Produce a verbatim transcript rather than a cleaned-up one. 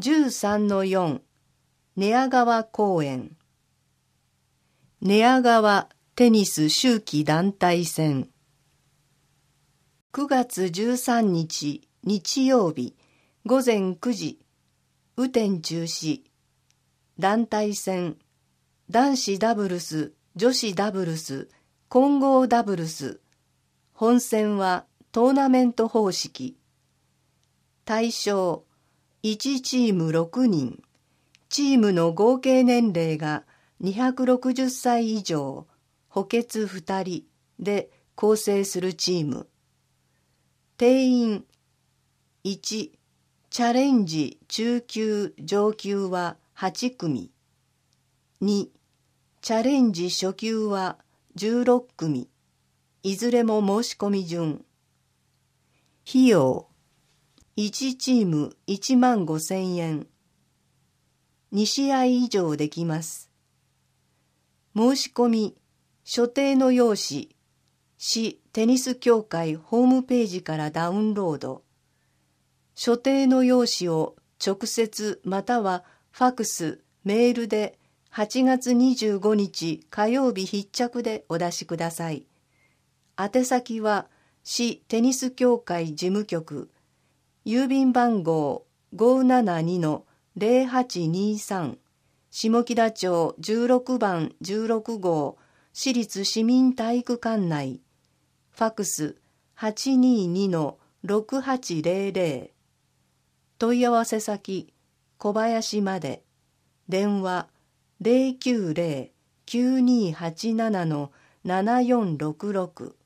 じゅうさんのよん 寝屋川公園。寝屋川テニス秋季団体戦。くがつじゅうさんにち日曜日ごぜんくじ、雨天中止。団体戦、男子ダブルス、女子ダブルス、混合ダブルス。本戦はトーナメント方式。対象、いちチームろくにん。チームの合計年齢がにひゃくろくじゅっさい以上、補欠ふたりで構成するチーム。定員いち、チャレンジ中級上級ははちくみ。に、チャレンジ初級はじゅうろっくみ。いずれも申し込み順。費用いちチームいちまんごせんえん。にしあい以上できます。申し込み、所定の用紙、市テニス協会ホームページからダウンロード。所定の用紙を直接またはファクス、メールではちがつにじゅうごにち火曜日必着でお出しください。宛先は市テニス協会事務局、郵便番号 ごーななにのぜろはちにさん、下北町じゅうろくばんじゅうろくごう、市立市民体育館内。ファクス はちににのろくはちぜろぜろ。問い合わせ先、小林まで。電話 ゼロきゅうゼロ きゅうにーはちなな のななよんろくろく。